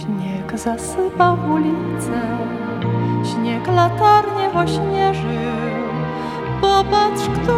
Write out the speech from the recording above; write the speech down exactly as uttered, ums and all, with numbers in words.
Śnieg zasypał ulicę, śnieg latarnie ośnieżył. Popatrz, kto